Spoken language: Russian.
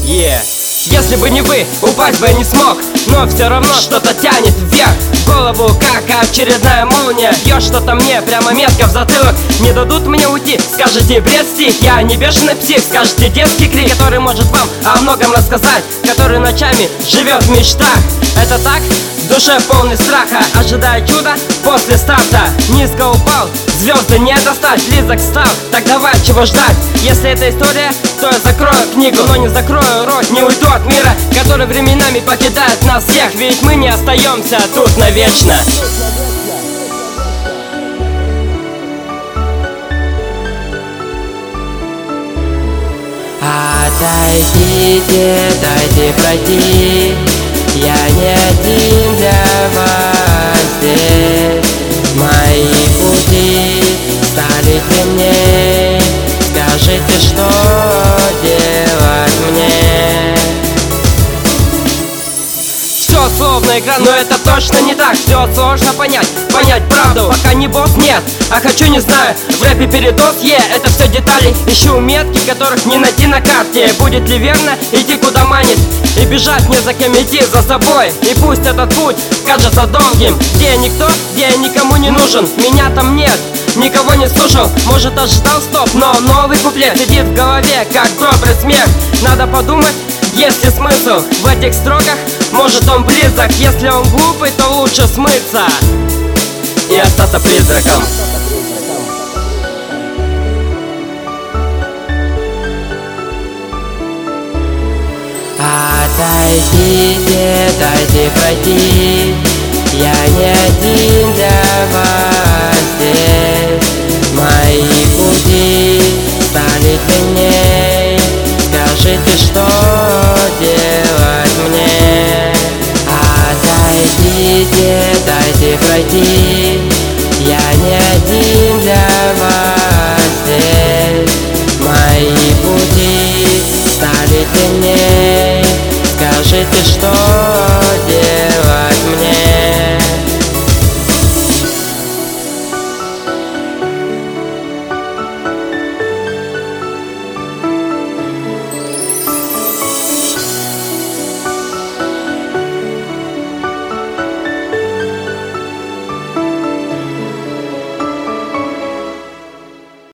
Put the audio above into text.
Если бы не вы, упасть бы я не смог, но все равно что-то тянет вверх. В голову, как очередная молния, бьет что-то мне прямо метко в затылок. Не дадут мне уйти, скажете бред стих. Я не бешеный псих, скажете детский крик, который может вам о многом рассказать, который ночами живет в мечтах. Это так? В душе полный страха, ожидая чуда после старта. Низко упал, звезды не достать, близок стал, так давай, чего ждать? Если это история, то я закрою книгу, но не закрою рот, не уйду от мира, который временами покидает нас всех. Ведь мы не остаемся тут навечно. Отойдите, дайте пройти, я не один для вас здесь. Мои пути стали темней, скажите, что делать мне? Все словно игра, но это точно не так. Все сложно понять правду, пока не босс, нет, а хочу, не знаю. В рэпе передоз, это все детали. Ищу метки, которых не найти на карте. Будет ли верно идти куда манит, и бежать не за кем идти за собой. И пусть этот путь кажется долгим, где я никто, где я никому не нужен. Меня там нет, никого не слушал, может ожидал стоп, но новый куплет сидит в голове, как добрый смех. Надо подумать, есть ли смысл в этих строках, может он близок. Если он глупый, то лучше смыться и остаться призраком. Отойдите, дайте пройти, я не один для вас.